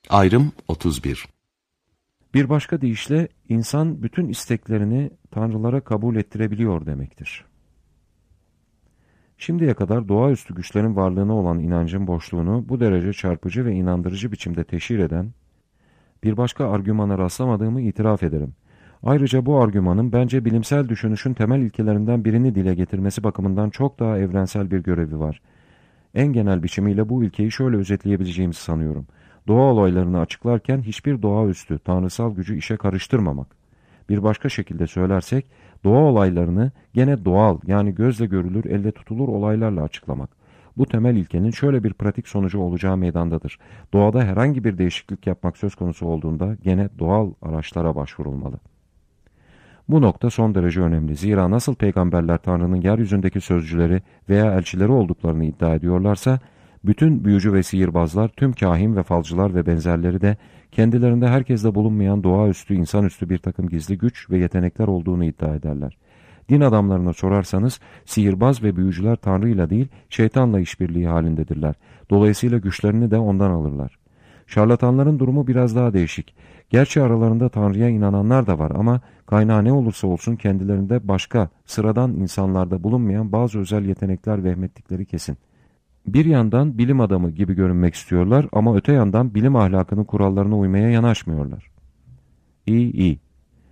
Ayrım 31. Bir başka deyişle insan bütün isteklerini tanrılara kabul ettirebiliyor demektir. Şimdiye kadar doğaüstü güçlerin varlığına olan inancın boşluğunu bu derece çarpıcı ve inandırıcı biçimde teşhir eden bir başka argümana rastlamadığımı itiraf ederim. Ayrıca bu argümanın bence bilimsel düşünüşün temel ilkelerinden birini dile getirmesi bakımından çok daha evrensel bir görevi var. En genel biçimiyle bu ilkeyi şöyle özetleyebileceğimizi sanıyorum. Doğa olaylarını açıklarken hiçbir doğaüstü, tanrısal gücü işe karıştırmamak. Bir başka şekilde söylersek, doğa olaylarını gene doğal, yani gözle görülür, elle tutulur olaylarla açıklamak. Bu temel ilkenin şöyle bir pratik sonucu olacağı meydandadır. Doğada herhangi bir değişiklik yapmak söz konusu olduğunda gene doğal araçlara başvurulmalı. Bu nokta son derece önemli. Zira nasıl peygamberler Tanrı'nın yeryüzündeki sözcüleri veya elçileri olduklarını iddia ediyorlarsa, bütün büyücü ve sihirbazlar, tüm kahin ve falcılar ve benzerleri de kendilerinde herkeste bulunmayan doğaüstü, insanüstü bir takım gizli güç ve yetenekler olduğunu iddia ederler. Din adamlarına sorarsanız, sihirbaz ve büyücüler Tanrı'yla değil, şeytanla işbirliği halindedirler. Dolayısıyla güçlerini de ondan alırlar. Şarlatanların durumu biraz daha değişik. Gerçi aralarında Tanrı'ya inananlar da var ama kaynağı ne olursa olsun kendilerinde başka, sıradan insanlarda bulunmayan bazı özel yetenekler vehmettikleri kesin. Bir yandan bilim adamı gibi görünmek istiyorlar ama öte yandan bilim ahlakının kurallarına uymaya yanaşmıyorlar. İyi.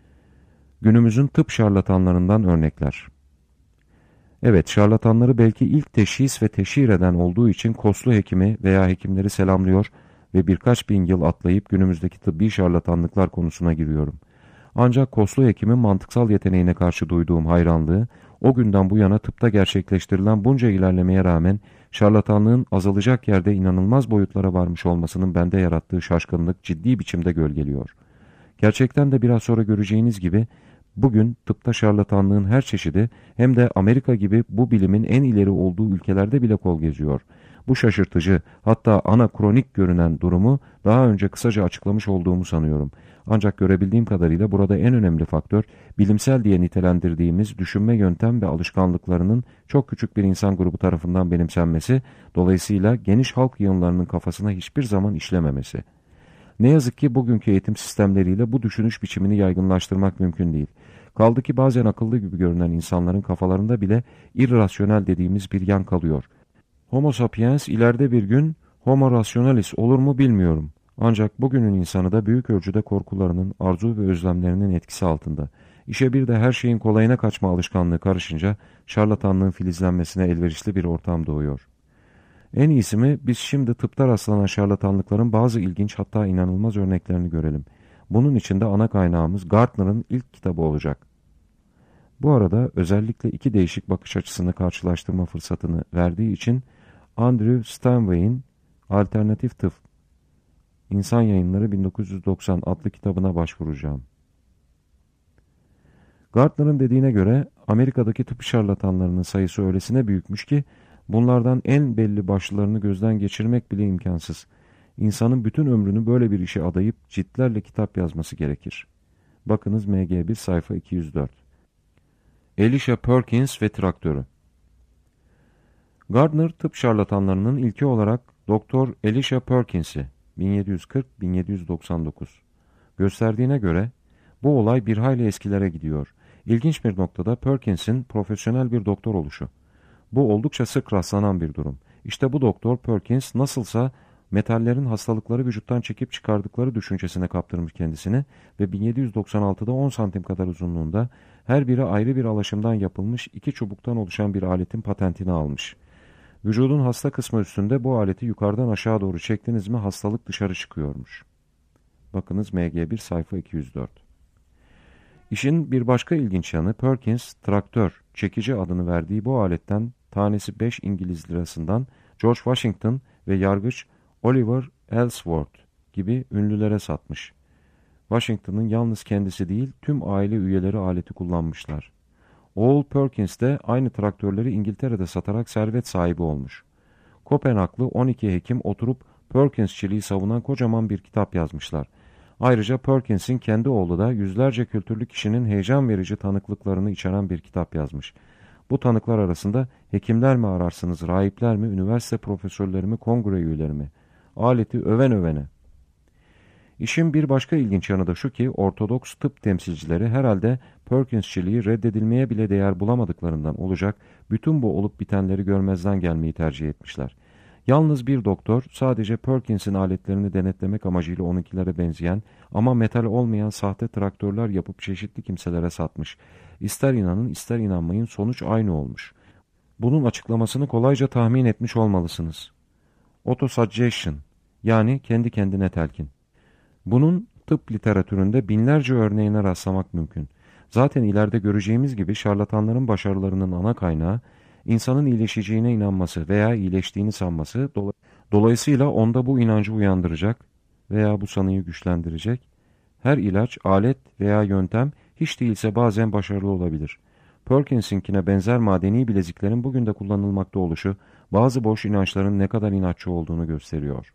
Günümüzün tıp şarlatanlarından örnekler. Evet, şarlatanları belki ilk teşhis ve teşhir eden olduğu için Koslu hekimi veya hekimleri selamlıyor ve birkaç bin yıl atlayıp günümüzdeki tıbbi şarlatanlıklar konusuna giriyorum. Ancak Koslu hekimin mantıksal yeteneğine karşı duyduğum hayranlığı, o günden bu yana tıpta gerçekleştirilen bunca ilerlemeye rağmen şarlatanlığın azalacak yerde inanılmaz boyutlara varmış olmasının bende yarattığı şaşkınlık ciddi biçimde gölgeliyor. Gerçekten de biraz sonra göreceğiniz gibi bugün tıpta şarlatanlığın her çeşidi hem de Amerika gibi bu bilimin en ileri olduğu ülkelerde bile kol geziyor. Bu şaşırtıcı, hatta anakronik görünen durumu daha önce kısaca açıklamış olduğumu sanıyorum. Ancak görebildiğim kadarıyla burada en önemli faktör, bilimsel diye nitelendirdiğimiz düşünme yöntem ve alışkanlıklarının çok küçük bir insan grubu tarafından benimsenmesi, dolayısıyla geniş halk yığınlarının kafasına hiçbir zaman işlememesi. Ne yazık ki bugünkü eğitim sistemleriyle bu düşünüş biçimini yaygınlaştırmak mümkün değil. Kaldı ki bazen akıllı gibi görünen insanların kafalarında bile irrasyonel dediğimiz bir yan kalıyor. Homo sapiens ileride bir gün Homo rationalis olur mu bilmiyorum. Ancak bugünün insanı da büyük ölçüde korkularının, arzu ve özlemlerinin etkisi altında. İşe bir de her şeyin kolayına kaçma alışkanlığı karışınca şarlatanlığın filizlenmesine elverişli bir ortam doğuyor. En iyisi mi biz şimdi tıpta rastlanan şarlatanlıkların bazı ilginç hatta inanılmaz örneklerini görelim. Bunun için de ana kaynağımız Gardner'ın ilk kitabı olacak. Bu arada özellikle iki değişik bakış açısını karşılaştırma fırsatını verdiği için Andrew Stanway'in Alternatif Tıp, İnsan Yayınları 1990 adlı kitabına başvuracağım. Gardner'ın dediğine göre Amerika'daki tıp şarlatanlarının sayısı öylesine büyükmüş ki bunlardan en belli başlılarını gözden geçirmek bile imkansız. İnsanın bütün ömrünü böyle bir işe adayıp ciltlerle kitap yazması gerekir. Bakınız MG1 sayfa 204. Elisha Perkins ve traktörü. Gardner tıp şarlatanlarının ilki olarak Doktor Elisha Perkins'i 1740-1799 gösterdiğine göre bu olay bir hayli eskilere gidiyor. İlginç bir noktada Perkins'in profesyonel bir doktor oluşu. Bu oldukça sık rastlanan bir durum. İşte bu doktor Perkins nasılsa metallerin hastalıkları vücuttan çekip çıkardıkları düşüncesine kaptırmış kendisini ve 1796'da 10 santim kadar uzunluğunda her biri ayrı bir alaşımdan yapılmış iki çubuktan oluşan bir aletin patentini almış. Vücudun hasta kısmı üstünde bu aleti yukarıdan aşağı doğru çektiniz mi hastalık dışarı çıkıyormuş. Bakınız MG1 sayfa 204. İşin bir başka ilginç yanı Perkins traktör, çekici adını verdiği bu aletten tanesi 5 İngiliz lirasından George Washington ve yargıç Oliver Ellsworth gibi ünlülere satmış. Washington'ın yalnız kendisi değil tüm aile üyeleri aleti kullanmışlar. Oğul Perkins de aynı traktörleri İngiltere'de satarak servet sahibi olmuş. Kopenhaglı 12 hekim oturup Perkinsçiliği savunan kocaman bir kitap yazmışlar. Ayrıca Perkins'in kendi oğlu da yüzlerce kültürlü kişinin heyecan verici tanıklıklarını içeren bir kitap yazmış. Bu tanıklar arasında hekimler mi ararsınız, rahipler mi, üniversite profesörleri mi, kongre üyeleri mi? Aleti öven övene. İşin bir başka ilginç yanı da şu ki Ortodoks tıp temsilcileri herhalde Perkinsçiliği reddedilmeye bile değer bulamadıklarından olacak bütün bu olup bitenleri görmezden gelmeyi tercih etmişler. Yalnız bir doktor sadece Perkins'in aletlerini denetlemek amacıyla onunkilere benzeyen ama metal olmayan sahte traktörler yapıp çeşitli kimselere satmış. İster inanın ister inanmayın sonuç aynı olmuş. Bunun açıklamasını kolayca tahmin etmiş olmalısınız. Autosuggestion, yani kendi kendine telkin. Bunun tıp literatüründe binlerce örneğine rastlamak mümkün. Zaten ileride göreceğimiz gibi şarlatanların başarılarının ana kaynağı insanın iyileşeceğine inanması veya iyileştiğini sanması, dolayısıyla onda bu inancı uyandıracak veya bu sanıyı güçlendirecek her ilaç, alet veya yöntem hiç değilse bazen başarılı olabilir. Perkins'inkine benzer madeni bileziklerin bugün de kullanılmakta oluşu bazı boş inançların ne kadar inatçı olduğunu gösteriyor.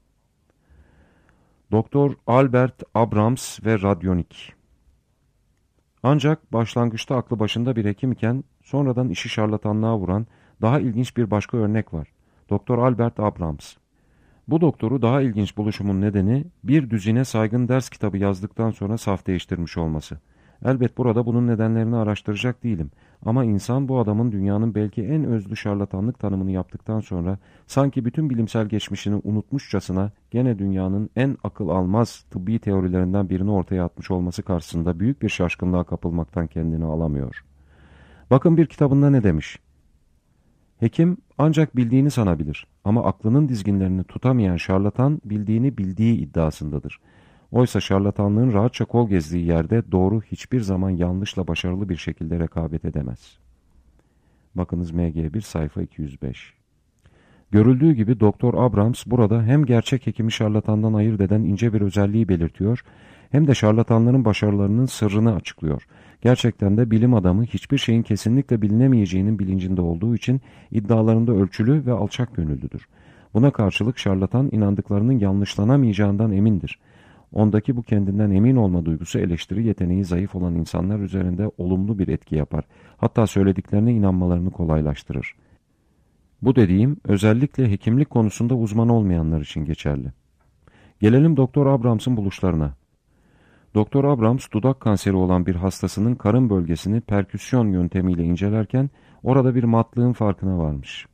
Doktor Albert Abrams ve radyonik. Ancak başlangıçta aklı başında bir hekim iken sonradan işi şarlatanlığa vuran daha ilginç bir başka örnek var. Doktor Albert Abrams. Bu doktoru daha ilginç buluşumun nedeni bir düzine saygın ders kitabı yazdıktan sonra saf değiştirmiş olması. Elbet burada bunun nedenlerini araştıracak değilim. Ama insan bu adamın dünyanın belki en özlü şarlatanlık tanımını yaptıktan sonra sanki bütün bilimsel geçmişini unutmuşçasına gene dünyanın en akıl almaz tıbbi teorilerinden birini ortaya atmış olması karşısında büyük bir şaşkınlığa kapılmaktan kendini alamıyor. Bakın bir kitabında ne demiş? Hekim ancak bildiğini sanabilir ama aklının dizginlerini tutamayan şarlatan bildiğini bildiği iddiasındadır. Oysa şarlatanlığın rahatça kol gezdiği yerde doğru hiçbir zaman yanlışla başarılı bir şekilde rekabet edemez. Bakınız MG1 sayfa 205. Görüldüğü gibi Doktor Abrams burada hem gerçek hekimi şarlatandan ayırt eden ince bir özelliği belirtiyor, hem de şarlatanların başarılarının sırrını açıklıyor. Gerçekten de bilim adamı hiçbir şeyin kesinlikle bilinemeyeceğinin bilincinde olduğu için iddialarında ölçülü ve alçak gönüllüdür. Buna karşılık şarlatan inandıklarının yanlışlanamayacağından emindir. Ondaki bu kendinden emin olma duygusu eleştiri yeteneği zayıf olan insanlar üzerinde olumlu bir etki yapar. Hatta söylediklerine inanmalarını kolaylaştırır. Bu dediğim özellikle hekimlik konusunda uzman olmayanlar için geçerli. Gelelim Doktor Abrams'ın buluşlarına. Doktor Abrams dudak kanseri olan bir hastasının karın bölgesini perküsyon yöntemiyle incelerken orada bir matlığın farkına varmış.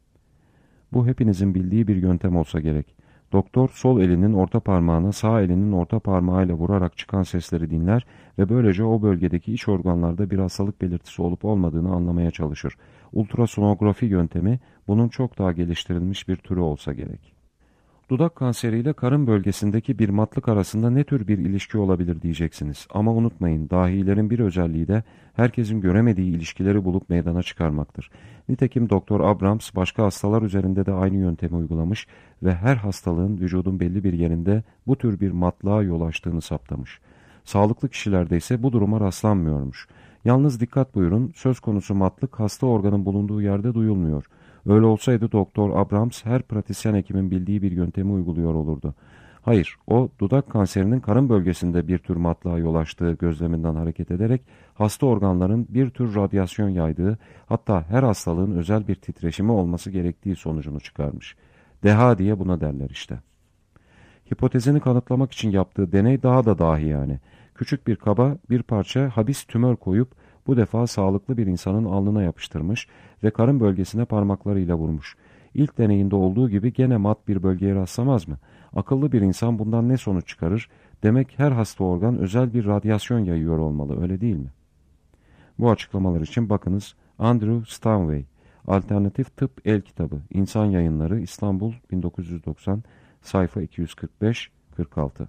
Bu hepinizin bildiği bir yöntem olsa gerek. Doktor sol elinin orta parmağına sağ elinin orta parmağıyla vurarak çıkan sesleri dinler ve böylece o bölgedeki iç organlarda bir hastalık belirtisi olup olmadığını anlamaya çalışır. Ultrasonografi yöntemi bunun çok daha geliştirilmiş bir türü olsa gerek. Dudak kanseriyle karın bölgesindeki bir matlık arasında ne tür bir ilişki olabilir diyeceksiniz. Ama unutmayın, dahilerin bir özelliği de herkesin göremediği ilişkileri bulup meydana çıkarmaktır. Nitekim Doktor Abrams başka hastalar üzerinde de aynı yöntemi uygulamış ve her hastalığın vücudun belli bir yerinde bu tür bir matlığa yol açtığını saptamış. Sağlıklı kişilerde ise bu duruma rastlanmıyormuş. Yalnız dikkat buyurun, söz konusu matlık hasta organın bulunduğu yerde duyulmuyor. Öyle olsaydı Doktor Abrams her pratisyen hekimin bildiği bir yöntemi uyguluyor olurdu. Hayır, o dudak kanserinin karın bölgesinde bir tür matlığa yol açtığı gözleminden hareket ederek hasta organların bir tür radyasyon yaydığı, hatta her hastalığın özel bir titreşimi olması gerektiği sonucunu çıkarmış. Deha diye buna derler işte. Hipotezini kanıtlamak için yaptığı deney daha da dahi yani. Küçük bir kaba bir parça habis tümör koyup bu defa sağlıklı bir insanın alnına yapıştırmış ve karın bölgesine parmaklarıyla vurmuş. İlk deneyinde olduğu gibi gene mat bir bölgeye rastlamaz mı? Akıllı bir insan bundan ne sonuç çıkarır? Demek her hasta organ özel bir radyasyon yayıyor olmalı, öyle değil mi? Bu açıklamalar için bakınız Andrew Stanway, Alternatif Tıp El Kitabı, İnsan Yayınları, İstanbul 1990, sayfa 245-46.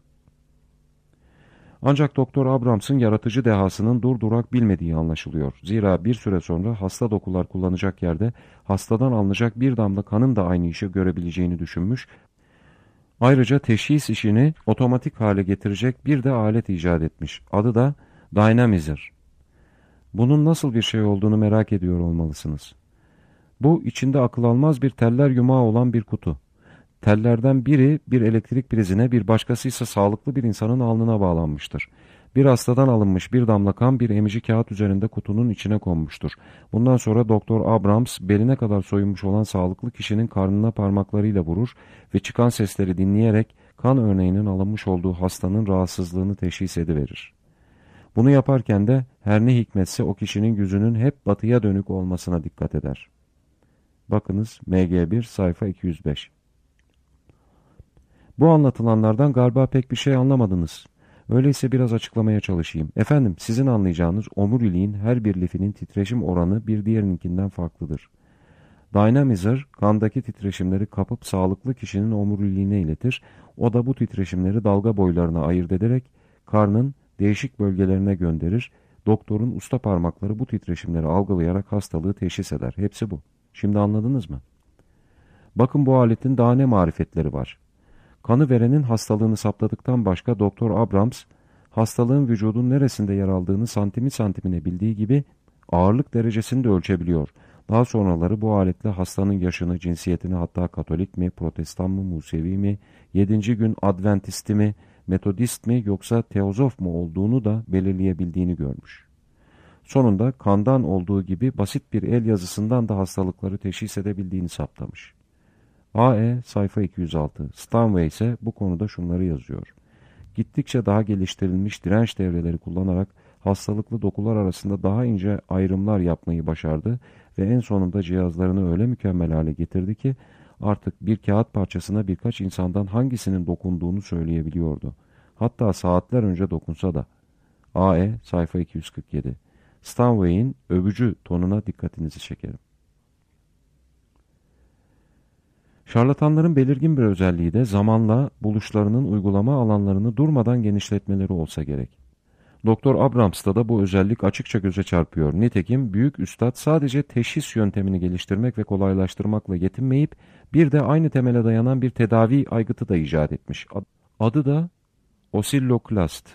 Ancak Doktor Abrams'ın yaratıcı dehasının durdurak bilmediği anlaşılıyor. Zira bir süre sonra hasta dokular kullanacak yerde hastadan alınacak bir damla kanın da aynı işi görebileceğini düşünmüş. Ayrıca teşhis işini otomatik hale getirecek bir de alet icat etmiş. Adı da Dynamizer. Bunun nasıl bir şey olduğunu merak ediyor olmalısınız. Bu içinde akıl almaz bir teller yumağı olan bir kutu. Tellerden biri bir elektrik prizine, bir başkası ise sağlıklı bir insanın alnına bağlanmıştır. Bir hastadan alınmış bir damla kan bir emici kağıt üzerinde kutunun içine konmuştur. Bundan sonra Doktor Abrams beline kadar soyunmuş olan sağlıklı kişinin karnına parmaklarıyla vurur ve çıkan sesleri dinleyerek kan örneğinin alınmış olduğu hastanın rahatsızlığını teşhis ediverir. Bunu yaparken de her ne hikmetse o kişinin yüzünün hep batıya dönük olmasına dikkat eder. Bakınız MG1 sayfa 205. Bu anlatılanlardan galiba pek bir şey anlamadınız. Öyleyse biraz açıklamaya çalışayım. Efendim, sizin anlayacağınız omuriliğin her bir lifinin titreşim oranı bir diğerininkinden farklıdır. Dynamizer, kandaki titreşimleri kapıp sağlıklı kişinin omuriliğine iletir. O da bu titreşimleri dalga boylarına ayırt ederek karnın değişik bölgelerine gönderir. Doktorun usta parmakları bu titreşimleri algılayarak hastalığı teşhis eder. Hepsi bu. Şimdi anladınız mı? Bakın, bu aletin daha ne marifetleri var. Kanı verenin hastalığını saptadıktan başka Doktor Abrams, hastalığın vücudun neresinde yer aldığını santimi santimine bildiği gibi ağırlık derecesini de ölçebiliyor. Daha sonraları bu aletle hastanın yaşını, cinsiyetini, hatta Katolik mi, Protestan mı, Musevi mi, 7. gün Adventisti mi, Metodist mi yoksa Teozof mu olduğunu da belirleyebildiğini görmüş. Sonunda kandan olduğu gibi basit bir el yazısından da hastalıkları teşhis edebildiğini saptamış. A.E. sayfa 206. Stanway ise bu konuda şunları yazıyor. Gittikçe daha geliştirilmiş direnç devreleri kullanarak hastalıklı dokular arasında daha ince ayrımlar yapmayı başardı ve en sonunda cihazlarını öyle mükemmel hale getirdi ki artık bir kağıt parçasına birkaç insandan hangisinin dokunduğunu söyleyebiliyordu. Hatta saatler önce dokunsa da. A.E. sayfa 247. Stanway'in övücü tonuna dikkatinizi çekerim. Şarlatanların belirgin bir özelliği de zamanla buluşlarının uygulama alanlarını durmadan genişletmeleri olsa gerek. Doktor Abrams'ta da bu özellik açıkça göze çarpıyor. Nitekim büyük üstad sadece teşhis yöntemini geliştirmek ve kolaylaştırmakla yetinmeyip bir de aynı temele dayanan bir tedavi aygıtı da icat etmiş. Adı da Oscilloklast.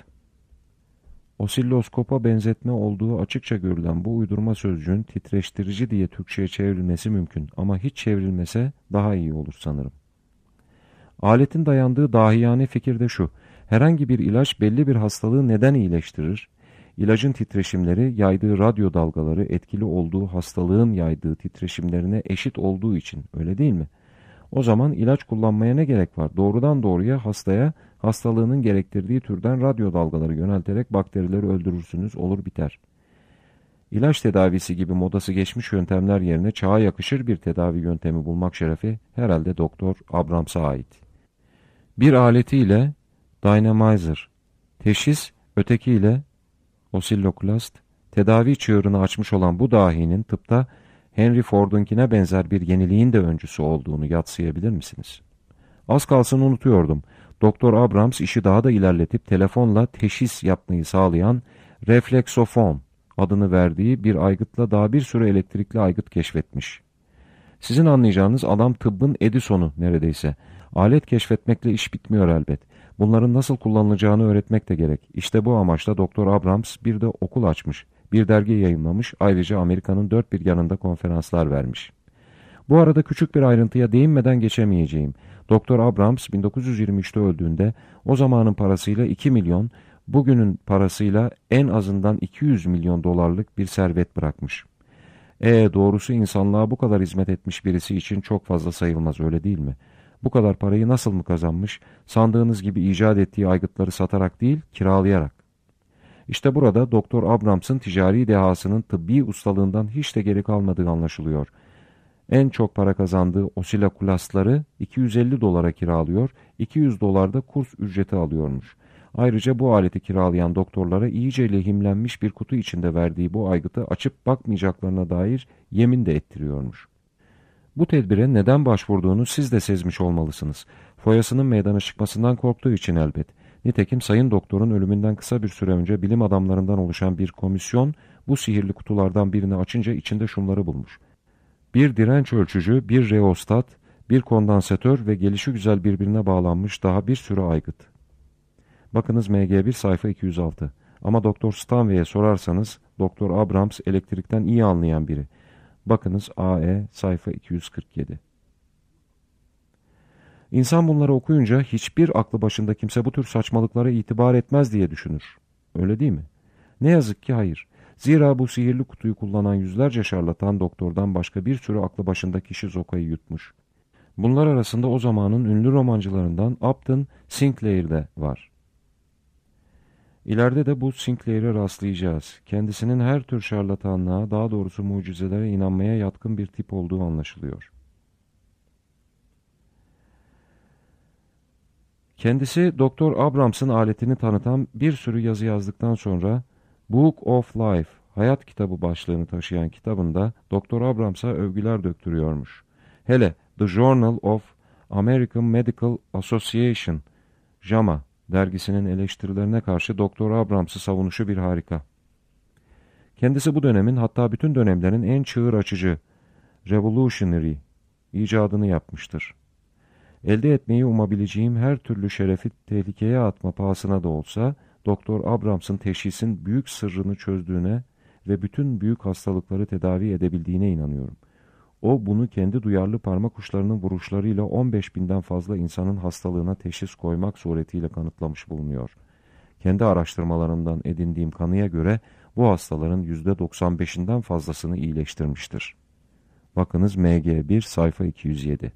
Osilloskopa benzetme olduğu açıkça görülen bu uydurma sözcüğün titreştirici diye Türkçe'ye çevrilmesi mümkün ama hiç çevrilmese daha iyi olur sanırım. Aletin dayandığı dahiyane fikir de şu: herhangi bir ilaç belli bir hastalığı neden iyileştirir? İlacın titreşimleri yaydığı radyo dalgaları etkili olduğu hastalığın yaydığı titreşimlerine eşit olduğu için, öyle değil mi? O zaman ilaç kullanmaya ne gerek var? Doğrudan doğruya hastaya hastalığının gerektirdiği türden radyo dalgaları yönelterek bakterileri öldürürsünüz, olur biter. İlaç tedavisi gibi modası geçmiş yöntemler yerine çağa yakışır bir tedavi yöntemi bulmak şerefi herhalde Doktor Abrams'a ait. Bir aletiyle Dynamizer, teşhis, ötekiyle Oscilloklast, tedavi çığırını açmış olan bu dahinin tıpta Henry Ford'unkine benzer bir yeniliğin de öncüsü olduğunu yadsıyabilir misiniz? Az kalsın unutuyordum. Doktor Abrams işi daha da ilerletip telefonla teşhis yapmayı sağlayan refleksofon adını verdiği bir aygıtla daha bir sürü elektrikli aygıt keşfetmiş. Sizin anlayacağınız adam tıbbın Edison'u neredeyse. Alet keşfetmekle iş bitmiyor elbet. Bunların nasıl kullanılacağını öğretmek de gerek. İşte bu amaçla Doktor Abrams bir de okul açmış, bir dergi yayımlamış, ayrıca Amerika'nın dört bir yanında konferanslar vermiş. Bu arada küçük bir ayrıntıya değinmeden geçemeyeceğim. Doktor Abrams 1923'te öldüğünde o zamanın parasıyla 2 milyon, bugünün parasıyla en azından 200 milyon dolarlık bir servet bırakmış. Doğrusu insanlığa bu kadar hizmet etmiş birisi için çok fazla sayılmaz, öyle değil mi? Bu kadar parayı nasıl mı kazanmış? Sandığınız gibi icat ettiği aygıtları satarak değil, kiralayarak. İşte burada Doktor Abrams'ın ticari dehasının tıbbi ustalığından hiç de geri kalmadığı anlaşılıyor. En çok para kazandığı osiloklastları 250 dolara kiralıyor, 200 dolar da kurs ücreti alıyormuş. Ayrıca bu aleti kiralayan doktorlara iyice lehimlenmiş bir kutu içinde verdiği bu aygıtı açıp bakmayacaklarına dair yemin de ettiriyormuş. Bu tedbire neden başvurduğunu siz de sezmiş olmalısınız. Foyasının meydana çıkmasından korktuğu için elbet. Nitekim Sayın Doktor'un ölümünden kısa bir süre önce bilim adamlarından oluşan bir komisyon bu sihirli kutulardan birini açınca içinde şunları bulmuş: bir direnç ölçücü, bir reostat, bir kondansatör ve gelişigüzel birbirine bağlanmış daha bir sürü aygıt. Bakınız MG1 sayfa 206. Ama Doktor Stanway'e sorarsanız Doktor Abrams elektrikten iyi anlayan biri. Bakınız AE sayfa 247. İnsan bunları okuyunca hiçbir aklı başında kimse bu tür saçmalıklara itibar etmez diye düşünür. Öyle değil mi? Ne yazık ki hayır. Zira bu sihirli kutuyu kullanan yüzlerce şarlatan doktordan başka bir sürü aklı başında kişi zokayı yutmuş. Bunlar arasında o zamanın ünlü romancılarından Upton Sinclair de var. İleride de bu Sinclair'e rastlayacağız. Kendisinin her tür şarlatanlığa, daha doğrusu mucizelere inanmaya yatkın bir tip olduğu anlaşılıyor. Kendisi Doktor Abrams'ın aletini tanıtan bir sürü yazı yazdıktan sonra Book of Life, Hayat Kitabı başlığını taşıyan kitabında Doktor Abrams'a övgüler döktürüyormuş. Hele The Journal of American Medical Association, JAMA dergisinin eleştirilerine karşı Doktor Abrams'ı savunuşu bir harika. Kendisi bu dönemin, hatta bütün dönemlerin en çığır açıcı, revolutionary icadını yapmıştır. Elde etmeyi umabileceğim her türlü şerefi tehlikeye atma pahasına da olsa, Doktor Abrams'ın teşhisin büyük sırrını çözdüğüne ve bütün büyük hastalıkları tedavi edebildiğine inanıyorum. O bunu kendi duyarlı parmak uçlarının vuruşlarıyla 15.000'den fazla insanın hastalığına teşhis koymak suretiyle kanıtlamış bulunuyor. Kendi araştırmalarından edindiğim kanıya göre bu hastaların %95'inden fazlasını iyileştirmiştir. Bakınız MG1 sayfa 207.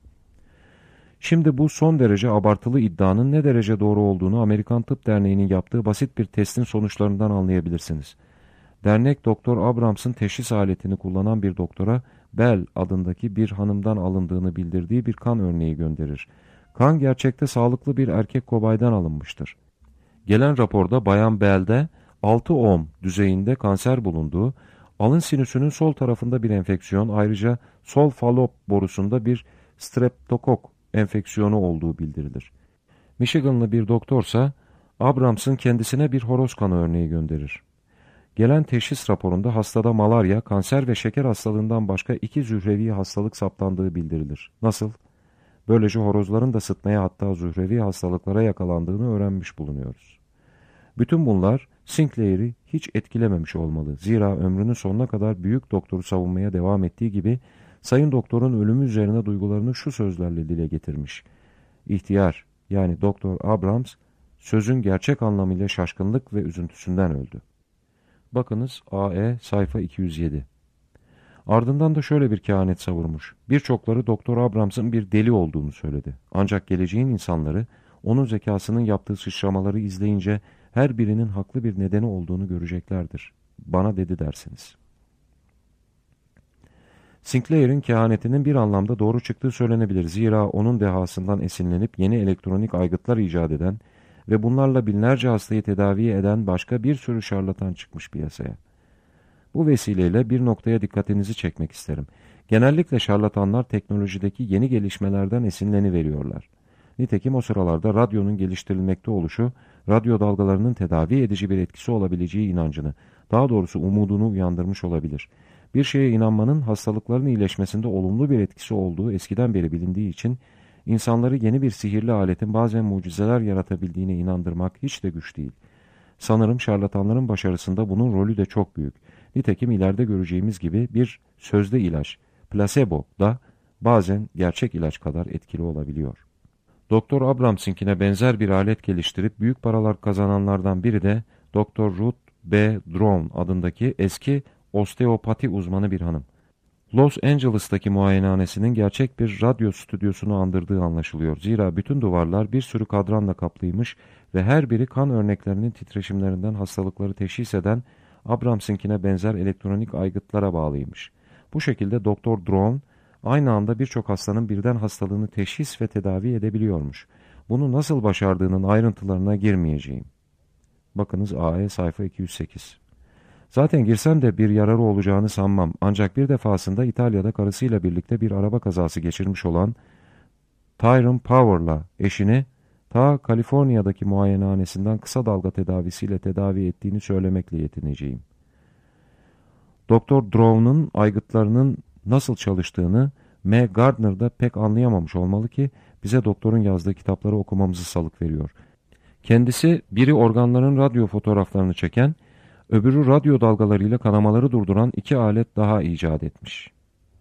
Şimdi bu son derece abartılı iddianın ne derece doğru olduğunu Amerikan Tıp Derneği'nin yaptığı basit bir testin sonuçlarından anlayabilirsiniz. Dernek, Doktor Abrams'ın teşhis aletini kullanan bir doktora Bell adındaki bir hanımdan alındığını bildirdiği bir kan örneği gönderir. Kan gerçekte sağlıklı bir erkek kobaydan alınmıştır. Gelen raporda Bayan Bell'de 6 ohm düzeyinde kanser bulunduğu, alın sinüsünün sol tarafında bir enfeksiyon, ayrıca sol falop borusunda bir streptokok enfeksiyonu olduğu bildirilir. Michiganlı bir doktorsa Abrams'ın kendisine bir horoz kanı örneği gönderir. Gelen teşhis raporunda hastada malarya, kanser ve şeker hastalığından başka 2 zührevi hastalık saptandığı bildirilir. Nasıl? Böylece horozların da sıtmaya, hatta zührevi hastalıklara yakalandığını öğrenmiş bulunuyoruz. Bütün bunlar Sinclair'i hiç etkilememiş olmalı. Zira ömrünün sonuna kadar büyük doktoru savunmaya devam ettiği gibi Sayın Doktor'un ölümü üzerine duygularını şu sözlerle dile getirmiş. İhtiyar, yani Doktor Abrams, sözün gerçek anlamıyla şaşkınlık ve üzüntüsünden öldü. Bakınız AE sayfa 207. Ardından da şöyle bir kehanet savurmuş. Birçokları Doktor Abrams'ın bir deli olduğunu söyledi. Ancak geleceğin insanları onun zekasının yaptığı sıçramaları izleyince her birinin haklı bir nedeni olduğunu göreceklerdir. Bana dedi dersiniz. Sinclair'in kehanetinin bir anlamda doğru çıktığı söylenebilir. Zira onun dehasından esinlenip yeni elektronik aygıtlar icat eden ve bunlarla binlerce hastayı tedavi eden başka bir sürü şarlatan çıkmış piyasaya. Bu vesileyle bir noktaya dikkatinizi çekmek isterim. Genellikle şarlatanlar teknolojideki yeni gelişmelerden esinleniveriyorlar. Nitekim o sıralarda radyonun geliştirilmekte oluşu, radyo dalgalarının tedavi edici bir etkisi olabileceği inancını, daha doğrusu umudunu uyandırmış olabilir. Bir şeye inanmanın hastalıkların iyileşmesinde olumlu bir etkisi olduğu eskiden beri bilindiği için, insanları yeni bir sihirli aletin bazen mucizeler yaratabildiğine inandırmak hiç de güç değil. Sanırım şarlatanların başarısında bunun rolü de çok büyük. Nitekim ileride göreceğimiz gibi bir sözde ilaç, plasebo da bazen gerçek ilaç kadar etkili olabiliyor. Doktor Abrams'inkine benzer bir alet geliştirip büyük paralar kazananlardan biri de Doktor Ruth B. Drone adındaki eski osteopati uzmanı bir hanım. Los Angeles'taki muayenehanesinin gerçek bir radyo stüdyosunu andırdığı anlaşılıyor. Zira bütün duvarlar bir sürü kadranla kaplıymış ve her biri kan örneklerinin titreşimlerinden hastalıkları teşhis eden Abrams'inkine benzer elektronik aygıtlara bağlıymış. Bu şekilde Doktor Drone aynı anda birçok hastanın birden hastalığını teşhis ve tedavi edebiliyormuş. Bunu nasıl başardığının ayrıntılarına girmeyeceğim. Bakınız AE sayfa 208. Zaten girsem de bir yararı olacağını sanmam. Ancak bir defasında İtalya'da karısıyla birlikte bir araba kazası geçirmiş olan Tyrone Power'la eşini ta Kaliforniya'daki muayenehanesinden kısa dalga tedavisiyle tedavi ettiğini söylemekle yetineceğim. Doktor Drone'un aygıtlarının nasıl çalıştığını M. Gardner da pek anlayamamış olmalı ki bize doktorun yazdığı kitapları okumamızı salık veriyor. Kendisi biri organların radyo fotoğraflarını çeken, öbürü radyo dalgalarıyla kanamaları durduran 2 alet daha icat etmiş.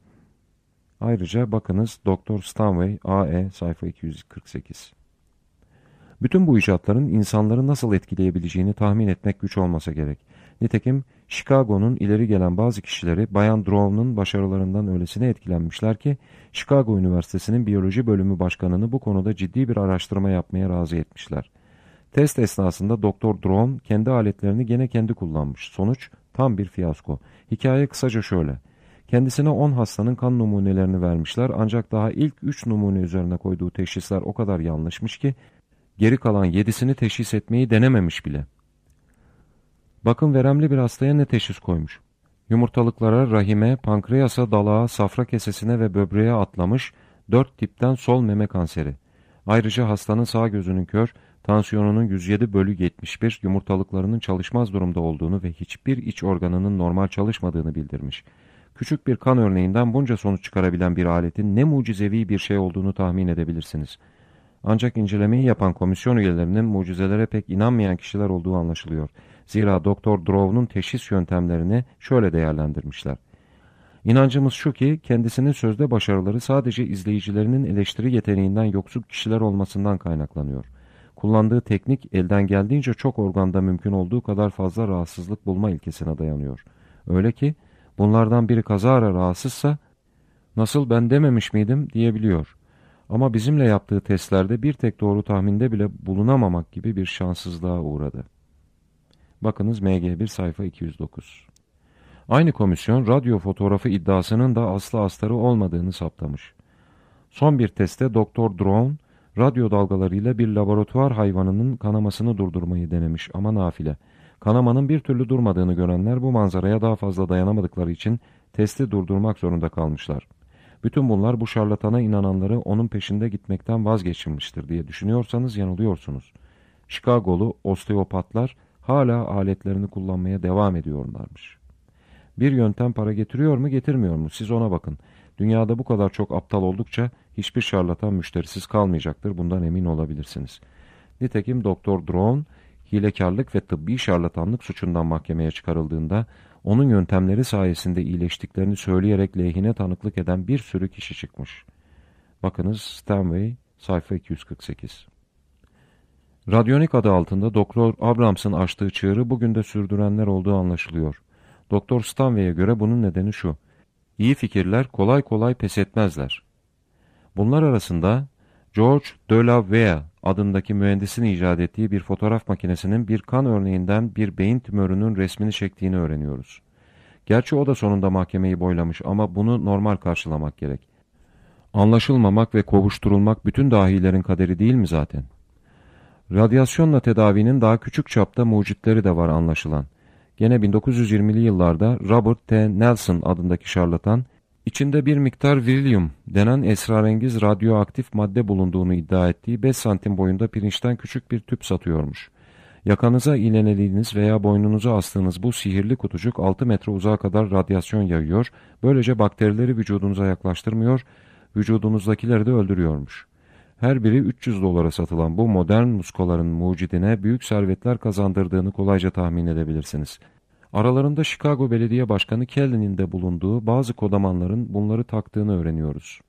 Ayrıca bakınız Doktor Stanway AE sayfa 248. Bütün bu icatların insanları nasıl etkileyebileceğini tahmin etmek güç olmasa gerek. Nitekim Chicago'nun ileri gelen bazı kişileri Bayan Drown'un başarılarından öylesine etkilenmişler ki Chicago Üniversitesi'nin biyoloji bölümü başkanını bu konuda ciddi bir araştırma yapmaya razı etmişler. Test esnasında Doktor Drown kendi aletlerini gene kendi kullanmış. Sonuç tam bir fiyasko. Hikaye kısaca şöyle. Kendisine 10 hastanın kan numunelerini vermişler ancak daha ilk 3 numune üzerine koyduğu teşhisler o kadar yanlışmış ki geri kalan 7'sini teşhis etmeyi denememiş bile. Bakın veremli bir hastaya ne teşhis koymuş. Yumurtalıklara, rahime, pankreasa, dalağa, safra kesesine ve böbreğe atlamış 4 tipten sol meme kanseri. Ayrıca hastanın sağ gözünün kör, tansiyonunun 107/71, yumurtalıklarının çalışmaz durumda olduğunu ve hiçbir iç organının normal çalışmadığını bildirmiş. Küçük bir kan örneğinden bunca sonuç çıkarabilen bir aletin ne mucizevi bir şey olduğunu tahmin edebilirsiniz. Ancak incelemeyi yapan komisyon üyelerinin mucizelere pek inanmayan kişiler olduğu anlaşılıyor. Zira Doktor Drown'un teşhis yöntemlerini şöyle değerlendirmişler. İnancımız şu ki kendisinin sözde başarıları sadece izleyicilerinin eleştiri yeteneğinden yoksun kişiler olmasından kaynaklanıyor. Kullandığı teknik elden geldiğince çok organda mümkün olduğu kadar fazla rahatsızlık bulma ilkesine dayanıyor. Öyle ki bunlardan biri kazara rahatsızsa nasıl ben dememiş miydim diyebiliyor. Ama bizimle yaptığı testlerde bir tek doğru tahminde bile bulunamamak gibi bir şanssızlığa uğradı. Bakınız MG1 sayfa 209. Aynı komisyon radyo fotoğrafı iddiasının da aslı astarı olmadığını saptamış. Son bir testte Doktor Drown, radyo dalgalarıyla bir laboratuvar hayvanının kanamasını durdurmayı denemiş ama nafile. Kanamanın bir türlü durmadığını görenler bu manzaraya daha fazla dayanamadıkları için testi durdurmak zorunda kalmışlar. Bütün bunlar bu şarlatana inananları onun peşinde gitmekten vazgeçirmiştir diye düşünüyorsanız yanılıyorsunuz. Chicago'lu osteopatlar hala aletlerini kullanmaya devam ediyorlarmış. Bir yöntem para getiriyor mu getirmiyor mu siz ona bakın. Dünyada bu kadar çok aptal oldukça hiçbir şarlatan müşterisiz kalmayacaktır, bundan emin olabilirsiniz. Nitekim Doktor Drown hilekarlık ve tıbbi şarlatanlık suçundan mahkemeye çıkarıldığında onun yöntemleri sayesinde iyileştiklerini söyleyerek lehine tanıklık eden bir sürü kişi çıkmış. Bakınız Stanway sayfa 248. Radyonik adı altında Doktor Abrams'ın açtığı çığırı bugün de sürdürenler olduğu anlaşılıyor. Doktor Stanway'e göre bunun nedeni şu. İyi fikirler kolay kolay pes etmezler. Bunlar arasında George de la Vea adındaki mühendisin icat ettiği bir fotoğraf makinesinin bir kan örneğinden bir beyin tümörünün resmini çektiğini öğreniyoruz. Gerçi o da sonunda mahkemeyi boylamış ama bunu normal karşılamak gerek. Anlaşılmamak ve kovuşturulmak bütün dahilerin kaderi değil mi zaten? Radyasyonla tedavinin daha küçük çapta mucitleri de var anlaşılan. Gene 1920'li yıllarda Robert T. Nelson adındaki şarlatan, içinde bir miktar virilyum denen esrarengiz radyoaktif madde bulunduğunu iddia ettiği 5 santim boyunda pirinçten küçük bir tüp satıyormuş. Yakanıza iğnelediğiniz veya boynunuza astığınız bu sihirli kutucuk 6 metre uzağa kadar radyasyon yayıyor, böylece bakterileri vücudunuza yaklaştırmıyor, vücudunuzdakileri de öldürüyormuş. Her biri 300 dolara satılan bu modern muskoların mucidine büyük servetler kazandırdığını kolayca tahmin edebilirsiniz. Aralarında Chicago Belediye Başkanı Kelly'nin de bulunduğu bazı kodamanların bunları taktığını öğreniyoruz.